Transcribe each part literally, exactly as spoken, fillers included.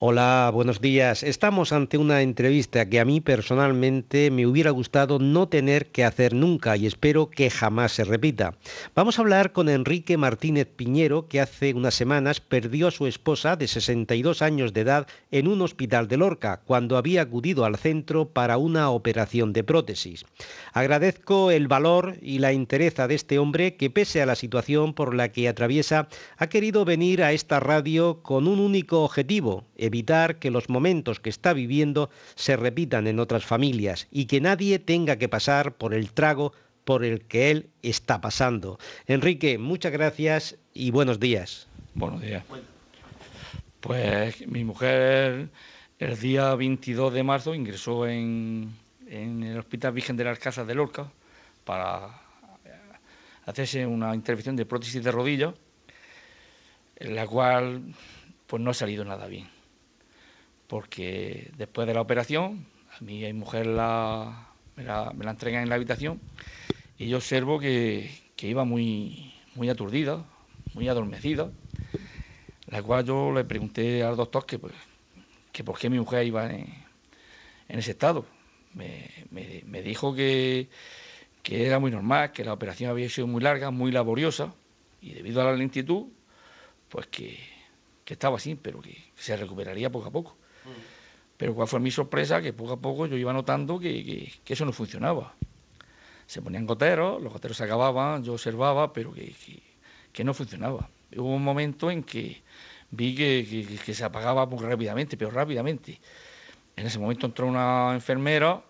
Hola, buenos días. Estamos ante una entrevista que a mí personalmente me hubiera gustado no tener que hacer nunca y espero que jamás se repita. Vamos a hablar con Enrique Martínez Piñero, que hace unas semanas perdió a su esposa de sesenta y dos años de edad en un hospital de Lorca, cuando había acudido al centro para una operación de prótesis. Agradezco el valor y la entereza de este hombre que, pese a la situación por la que atraviesa, ha querido venir a esta radio con un único objetivo: evitar que los momentos que está viviendo se repitan en otras familias y que nadie tenga que pasar por el trago por el que él está pasando. Enrique, muchas gracias y buenos días. Buenos días. Pues mi mujer el día veintidós de marzo ingresó en, en el Hospital Virgen de las Casas de Lorca para hacerse una intervención de prótesis de rodilla, en la cual pues no ha salido nada bien, porque después de la operación a mi mujer la, me, la, me la entregan en la habitación y yo observo que, que iba muy, muy aturdida, muy adormecida, la cual yo le pregunté al doctor que, pues, que por qué mi mujer iba en, en ese estado. Me, me, me dijo que, que era muy normal, que la operación había sido muy larga, muy laboriosa, y debido a la lentitud, pues que, que estaba así, pero que, que se recuperaría poco a poco. Pero cuál fue mi sorpresa, que poco a poco yo iba notando que, que, que eso no funcionaba. Se ponían goteros, los goteros se acababan, yo observaba, pero que, que, que no funcionaba. Hubo un momento en que vi que, que, que se apagaba muy rápidamente, pero rápidamente. En ese momento entró una enfermera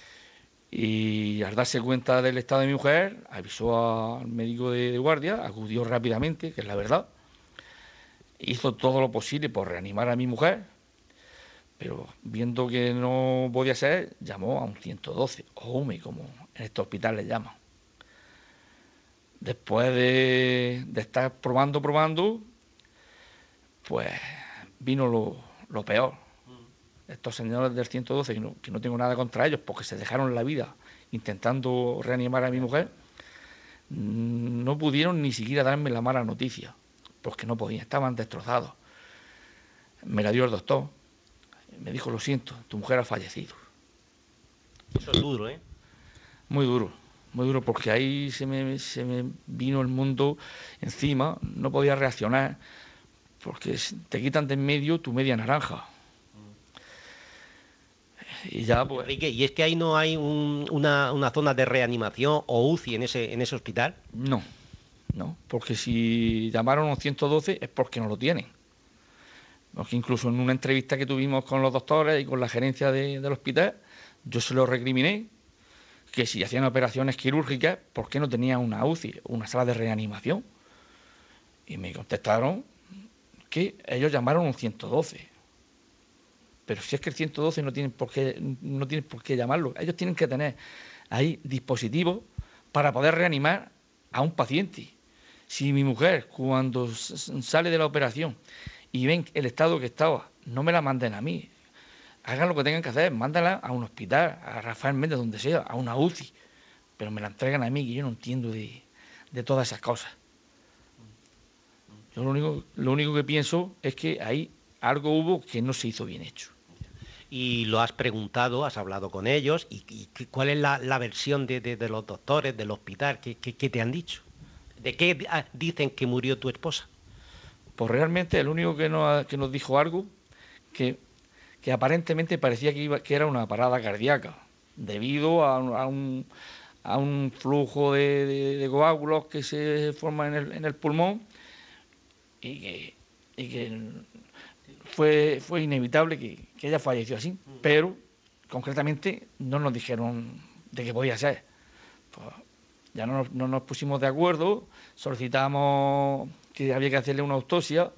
y, al darse cuenta del estado de mi mujer, avisó al médico de, de guardia, acudió rápidamente, que es la verdad, hizo todo lo posible por reanimar a mi mujer, pero viendo que no podía ser, llamó a un ciento doce, o U M E, como en este hospital le llaman. Después de, de estar probando, probando, pues vino lo, lo peor. Estos señores del ciento doce, que no, que no tengo nada contra ellos, porque se dejaron la vida intentando reanimar a mi mujer, no pudieron ni siquiera darme la mala noticia, porque no podían, estaban destrozados. Me la dio el doctor, me dijo: lo siento, tu mujer ha fallecido. Eso es duro, ¿eh? Muy duro, muy duro, porque ahí se me, se me vino el mundo encima, no podía reaccionar, porque te quitan de en medio tu media naranja. Y ya pues... Enrique, ¿y es que ahí no hay un- una, una zona de reanimación o U C I en ese, en ese hospital? No, no, porque si llamaron a un ciento doce es porque no lo tienen. Porque incluso en una entrevista que tuvimos con los doctores y con la gerencia de, del hospital, yo se lo recriminé, que si hacían operaciones quirúrgicas, ¿por qué no tenían una U C I, una sala de reanimación? Y me contestaron que ellos llamaron a un ciento doce. Pero si es que el ciento doce no tienen por qué, no tienen por qué llamarlo, ellos tienen que tener ahí dispositivos para poder reanimar a un paciente. Si mi mujer, cuando sale de la operación y ven el estado que estaba, no me la manden a mí, hagan lo que tengan que hacer, mándala a un hospital, a Rafael Méndez, donde sea, a una U C I, pero me la entregan a mí, que yo no entiendo de, de todas esas cosas. Yo lo único, lo único que pienso es que ahí algo hubo que no se hizo bien hecho. Y lo has preguntado, has hablado con ellos, y, y qué- ¿cuál es la, la versión de, de- de los doctores, del hospital? ¿Qué, qué- qué te han dicho? ¿De qué di- ah, dicen que murió tu esposa? Pues realmente el único que nos, que nos dijo algo, que, que aparentemente parecía que, iba, que era una parada cardíaca, debido a, a un, a un flujo de, de, de coágulos que se forma en el, en el pulmón, y que, y que fue, fue inevitable que, que ella falleció así, pero concretamente no nos dijeron de qué podía ser. Pues ya no nos, no nos pusimos de acuerdo, solicitamos que había que hacerle una autopsia.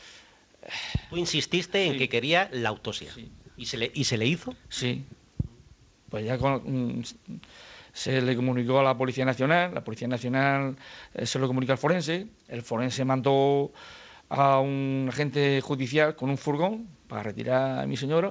Tú insististe en que Sí, quería la autopsia. sí, ¿Y se le, y se le hizo? sí. Pues ya con, mm, se le comunicó a la Policía Nacional, la Policía Nacional eh, se lo comunicó al forense, el forense mandó a un agente judicial con un furgón para retirar a mi señora,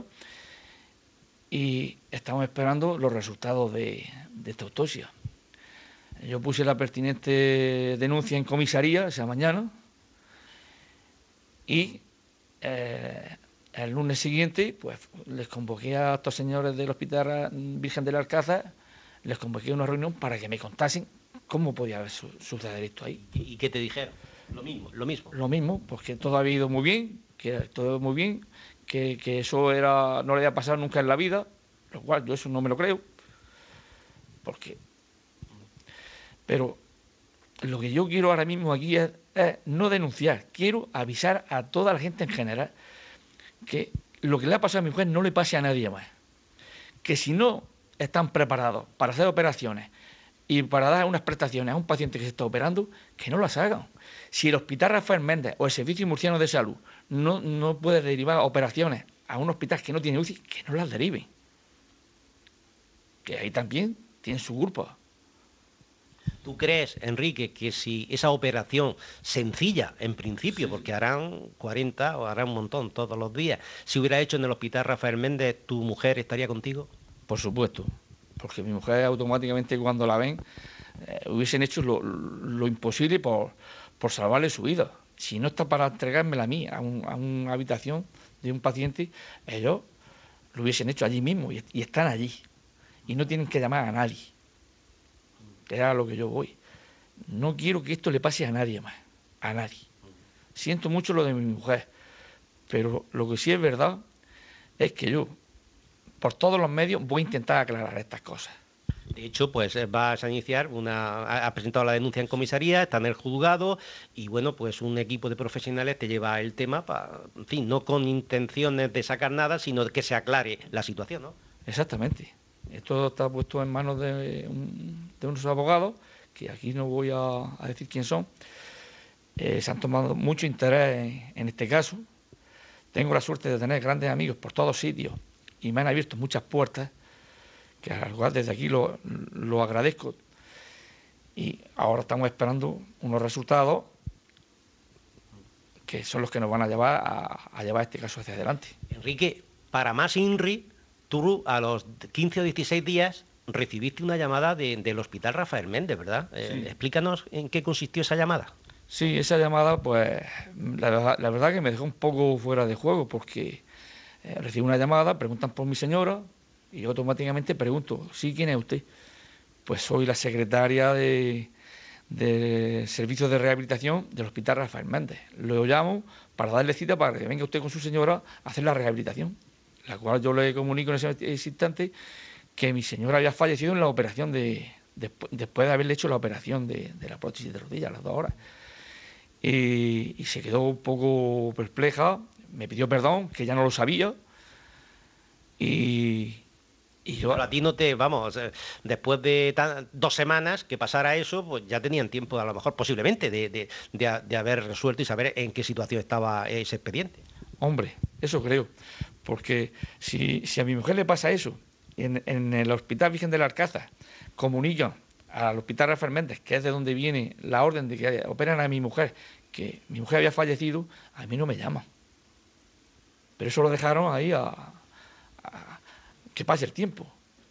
y estamos esperando los resultados de, de esta autopsia. Yo puse la pertinente denuncia en comisaría esa mañana, y eh, el lunes siguiente, pues les convoqué a estos señores del Hospital Virgen del Alcázar, les convoqué a una reunión para que me contasen cómo podía su suceder esto ahí. ¿Y qué te dijeron? Lo mismo, lo mismo. Lo mismo, pues que todo había ido muy bien, que todo muy bien, que, que eso era no le había pasado nunca en la vida, lo cual yo eso no me lo creo, porque... Pero lo que yo quiero ahora mismo aquí es, es no denunciar, quiero avisar a toda la gente en general que lo que le ha pasado a mi mujer no le pase a nadie más. Que si no están preparados para hacer operaciones y para dar unas prestaciones a un paciente que se está operando, que no las hagan. Si el Hospital Rafael Méndez o el Servicio Murciano de Salud no, no puede derivar operaciones a un hospital que no tiene U C I, que no las deriven. Que ahí también tienen su culpa. ¿Tú crees, Enrique, que si esa operación sencilla, en principio, porque harán cuarenta o harán un montón todos los días, se hubiera hecho en el Hospital Rafael Méndez, tu mujer estaría contigo? Por supuesto, porque mi mujer automáticamente cuando la ven eh, hubiesen hecho lo, lo imposible por, por salvarle su vida. Si no está para entregármela a mí, a, un, a una habitación de un paciente, ellos lo hubiesen hecho allí mismo y, y están allí. Y no tienen que llamar a nadie. Era a lo que yo voy. No quiero que esto le pase a nadie más, a nadie. Siento mucho lo de mi mujer, pero lo que sí es verdad es que yo, por todos los medios, voy a intentar aclarar estas cosas. De hecho, pues vas a iniciar una... Has presentado la denuncia en comisaría, está en el juzgado y, bueno, pues un equipo de profesionales te lleva el tema, para, en fin, no con intenciones de sacar nada, sino de que se aclare la situación, ¿no? Exactamente. Esto está puesto en manos de, un, de unos abogados, que aquí no voy a, a decir quién son. Eh, se han tomado mucho interés en, en este caso. Tengo la suerte de tener grandes amigos por todos sitios y me han abierto muchas puertas, que al cual desde aquí lo, lo agradezco. Y ahora estamos esperando unos resultados que son los que nos van a llevar a, a llevar este caso hacia adelante. Enrique, para más INRI, tú a los quince o dieciséis días recibiste una llamada de, del Hospital Rafael Méndez, ¿verdad? Sí. Eh, explícanos en qué consistió esa llamada. Sí, esa llamada, pues, la verdad, la verdad que me dejó un poco fuera de juego, porque eh, recibo una llamada, preguntan por mi señora, y yo automáticamente pregunto, ¿sí, quién es usted? Pues soy la secretaria de, de Servicios de Rehabilitación del Hospital Rafael Méndez. Lo llamo para darle cita para que venga usted con su señora a hacer la rehabilitación, la cual yo le comunico en ese, ese instante que mi señora había fallecido en la operación de, de después de haberle hecho la operación de, de la prótesis de rodilla a las dos horas. Y, y se quedó un poco perpleja, me pidió perdón, que ya no lo sabía, y, y yo... Pero a ti no te, vamos, después de tan, dos semanas que pasara eso, pues ya tenían tiempo, a lo mejor, posiblemente, de, de, de, de haber resuelto y saber en qué situación estaba ese expediente. Hombre, eso creo, porque si, si a mi mujer le pasa eso, en, en el Hospital Virgen del Alcázar comunican al Hospital Rafael Méndez, que es de donde viene la orden de que operan a mi mujer, que mi mujer había fallecido, a mí no me llaman. Pero eso lo dejaron ahí a, a que pase el tiempo.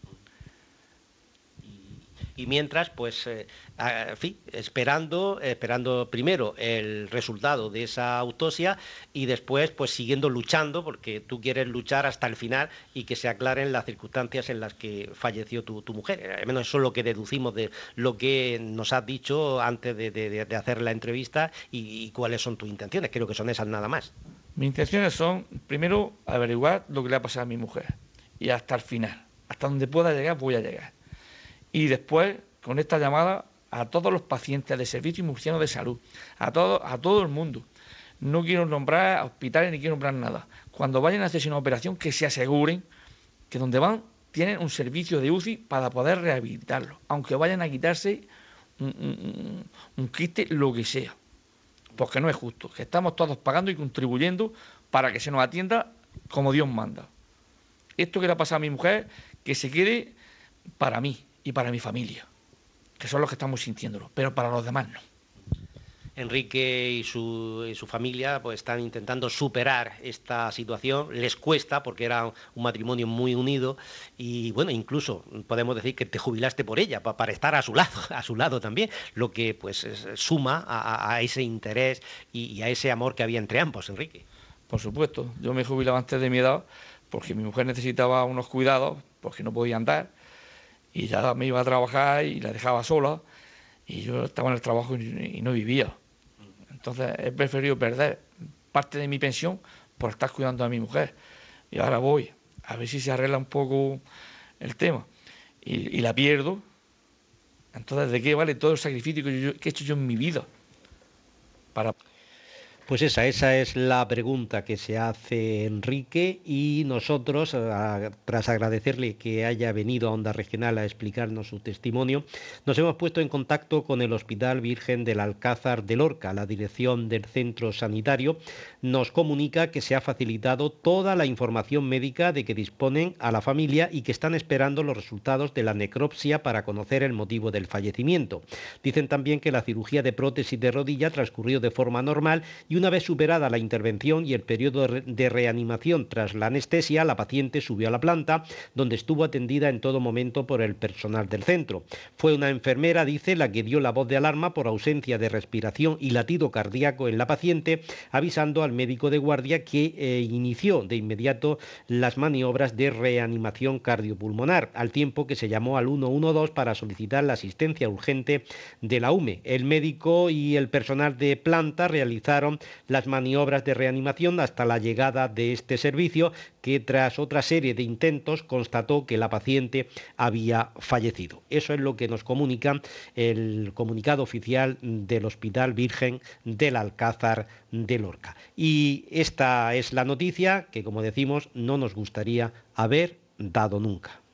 Y mientras, pues, eh, en fin, esperando, esperando primero el resultado de esa autopsia y después, pues, siguiendo luchando, porque tú quieres luchar hasta el final y que se aclaren las circunstancias en las que falleció tu, tu mujer. Al menos eso es lo que deducimos de lo que nos has dicho antes de, de, de hacer la entrevista y, y cuáles son tus intenciones. Creo que son esas nada más. Mis intenciones son, primero, averiguar lo que le ha pasado a mi mujer y hasta el final. Hasta donde pueda llegar, voy a llegar. Y después, con esta llamada, a todos los pacientes del Servicio Murciano de Salud, a todo, a todo el mundo. No quiero nombrar hospitales ni quiero nombrar nada. Cuando vayan a hacerse una operación, que se aseguren que donde van tienen un servicio de U C I para poder rehabilitarlo. Aunque vayan a quitarse un, un, un quiste, lo que sea. Porque no es justo. Que estamos todos pagando y contribuyendo para que se nos atienda como Dios manda. Esto que le ha pasado a mi mujer, que se quede para mí y para mi familia, que son los que estamos sintiéndolo, pero para los demás no. Enrique y su, y su familia pues están intentando superar esta situación, les cuesta porque era un matrimonio muy unido y bueno, incluso podemos decir que te jubilaste por ella, para, para estar a su lado, a su lado también, lo que pues es, suma a, a ese interés y, y a ese amor que había entre ambos, Enrique. por supuesto. Yo me jubilaba antes de mi edad porque mi mujer necesitaba unos cuidados, porque no podía andar, y ya me iba a trabajar y la dejaba sola, y yo estaba en el trabajo y, y no vivía. Entonces he preferido perder parte de mi pensión por estar cuidando a mi mujer. Y ahora voy a ver si se arregla un poco el tema. Y, y la pierdo. Entonces, ¿de qué vale todo el sacrificio que, yo, que he hecho yo en mi vida? Para... Pues esa, esa es la pregunta que se hace Enrique, y nosotros, a, tras agradecerle que haya venido a Onda Regional a explicarnos su testimonio, nos hemos puesto en contacto con el Hospital Virgen del Alcázar de Lorca. La dirección del centro sanitario nos comunica que se ha facilitado toda la información médica de que disponen a la familia y que están esperando los resultados de la necropsia para conocer el motivo del fallecimiento. Dicen también que la cirugía de prótesis de rodilla transcurrió de forma normal, y una vez superada la intervención y el periodo de reanimación tras la anestesia, la paciente subió a la planta, donde estuvo atendida en todo momento por el personal del centro. Fue una enfermera, dice, la que dio la voz de alarma por ausencia de respiración y latido cardíaco en la paciente, avisando al médico de guardia, que eh, inició de inmediato las maniobras de reanimación cardiopulmonar, al tiempo que se llamó al uno uno dos para solicitar la asistencia urgente de la U M E. El médico y el personal de planta realizaron las maniobras de reanimación hasta la llegada de este servicio, que tras otra serie de intentos constató que la paciente había fallecido. Eso es lo que nos comunica el comunicado oficial del Hospital Virgen del Alcázar de Lorca. Y esta es la noticia que, como decimos, no nos gustaría haber dado nunca.